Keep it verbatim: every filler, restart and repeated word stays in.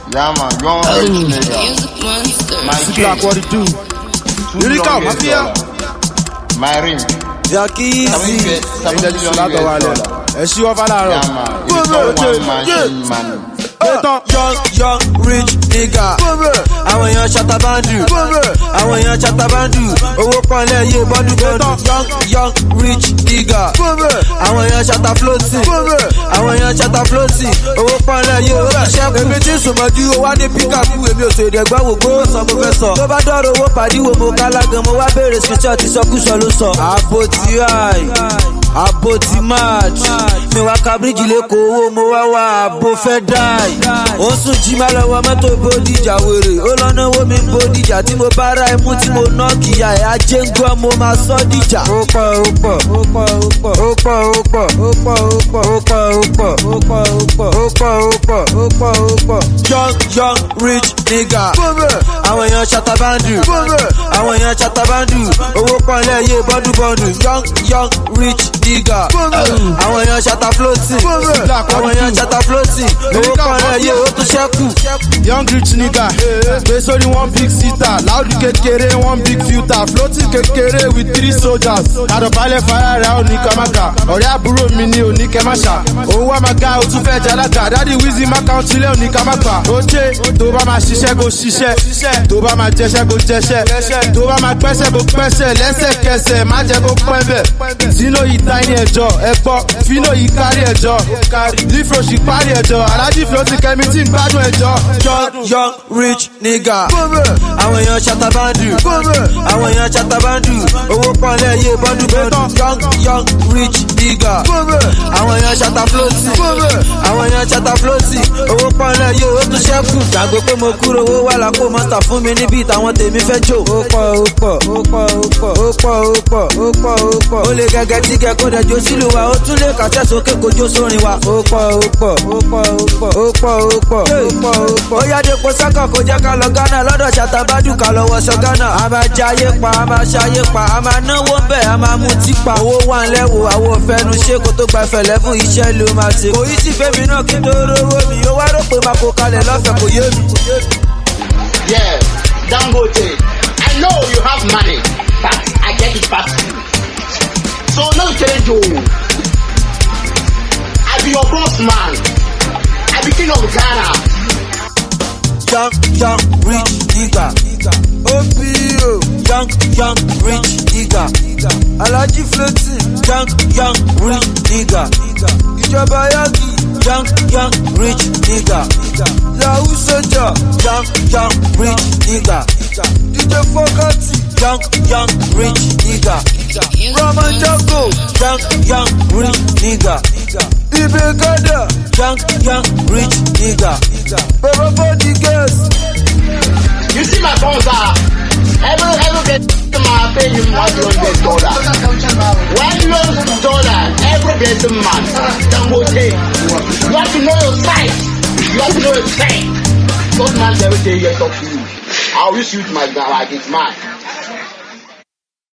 Yeah, man, young rich nigga. My Black, what it do? Lyrical, mafia. My ring. Jackie, easy. And she over there. Yeah, man. It's not one man, man. Young, young, rich nigga. Àwọn èèyàn ṣàtàbàndù. Àwọn èèyàn ṣàtàbàndù. Owó pọ̀nlẹ̀ yé bọ́dù bọ́dù. Young, young, rich nigga. Àwọn èèyàn ṣàtà floating. Àwọn èèyàn ṣàtà floating. Owó pọ̀nlẹ̀ yé owó ṣẹ́kù. Èmi tí sùnmọ́jú owó ní píkàpù. Èmi ò ṣèdè gbọ́ wò gbó sọ mo fẹ́ sọ. Tó bá dọ̀rọ̀ owó pàdé wo mo kálágan. Mo wá béèrè spíṣọ́ ti sọkúsọ ló sọ. Àbò ti ráì. Àbò ti match. Mi wá ka bíríjì lẹ́kọ̀ọ́ owó mo wá wá àbò fẹ́ dáì. Ó sùn jí má lọ́wọ́ mọ́tò bódìjà wèrè. Ó lọ́nà owó mi bódìjà tí mo bá ra ẹmú tí mo ná kìyà ẹ̀ ajé ń gbọ́ mo máa sọ́ dìjà. Ó pọ̀ ó pọ̀ ó pọ̀ ó pọ̀ ó pọ̀ ó pọ̀ ó pọ̀ ó pọ̀ ó pọ̀ ó pọ̀ ó pọ̀ ó pọ̀ ó pọ̀ ó pọ̀ ó pọ̀ ó pọ̀. Young young rich nigga. Àwọn èèyàn ṣàtàbàndù. Àwọn èèyàn ṣàtàbàndù. Owó pọ̀nlẹ̀ yé bọ́dù bọ́dù. Young young rich nigga. Àwọn èèyàn ṣàtà floating. Àwọn èèyàn ṣàtà floating. Owó pọ̀nlẹ̀ yé ó tún ṣẹ́kù. Young rich nigga, gbé sórí one big seater, loud kékeré one big filter, floating kékeré with three soldiers. Àdọ̀bálẹ̀ fara ò ní kàmáka, ọ̀rẹ́ àbúrò mi ni ò ní kẹ́máṣà. Owó wa máa ga, o tún fẹ́ jálága, dádì Wizzy má kàn sílẹ̀ ò ní kàmáka. Ó ṣe tó bá máa ṣiṣẹ́ kó ṣiṣẹ́, tó bá máa jẹṣẹ́ kó jẹṣẹ́, tó bá máa pẹ́sẹ̀ kó pẹ́sẹ̀, lẹ́sẹ̀kẹsẹ̀ má jẹ́ kó pẹ́ bẹ̀. Sínú yìí tiny ẹjọ́, ẹ gbọ́, fínú yìí kárí ẹjọ́, lífro ṣì parí ẹjọ́, alájí floating kẹ́mi tí ń gbádùn ẹjọ́. Young, young, rich nigga. Àwọn èèyàn ṣàtàbàndù. Àwọn èèyàn ṣàtàbàndù. Owó pọ̀nlẹ̀ yé bọ́dù bọ́dù. Young, young, rich nigga. Àwọn èèyàn ṣàtà floating. Àwọn èèyàn ṣàtà floating. Owó pọ̀nlẹ̀ yé ó tún ṣẹ́kù. Gbàgbé pé mo kúrò owó wà lápò mọ́tà fún mi níbi ìtàwọn tèmi fẹ́ jò. Ó pọ̀ ó pọ̀ ó pọ̀ ó pọ̀ ó pọ̀ ó pọ̀ ó pọ̀ ó pọ̀. Ó lè gẹ́gẹ́ tí kẹ́kọ̀ọ́ dẹ̀ jó sílùú wa. Ó tún lè kàṣẹ́ sókè kó jó sórin wa. Ó pọ̀ ó pọ̀ ó pọ̀ ó pọ̀ ó pọ̀ ó pọ̀ ó pọ̀ ó pọ̀. Ó yá dé po sọ́kàn kó jẹ́ ká lọ Ghana lọ́dọ̀ ṣàtàbádù ká lọ wọṣọ Ghana. A máa jayé pa, a máa ṣayé pa, a máa náwó bẹ̀, a máa mutí pa. Owó wà ń lẹ́wọ̀, àwọn òfẹ́nu ṣé kó tó gba ẹ̀fẹ̀lẹ́ fún iṣẹ́ ló máa ṣe. Kò yí sí fẹ́mi náà kí n tó rówó mi. Ó wá rò pé máa kó kalẹ̀ lọ́fẹ̀ẹ́ kò yé mi. Yeah, Dangote, I know you have money, but I get it back to you. So no change you. I be your boss man. I be king of Ghana. Young, young, rich nigga. O P O. Young, young, rich nigga. Alaji floating. Young, young, rich nigga. Ìjọba Yagi. Young, young, rich nigga. Yahoo soldier. Young, young, rich nigga. D J Fokati. Young, young, rich nigga. Roman Jago. Young, young, rich nigga. Ibe Gada. Young, young, rich nigga. Baba body girls. You see my sponsor? Every every get man pay him one hundred dollar. One hundred dollar every get man. Dangote. You have to know your size. You have to know your strength. Those man every day here talk to you. I wish you my like it's mine.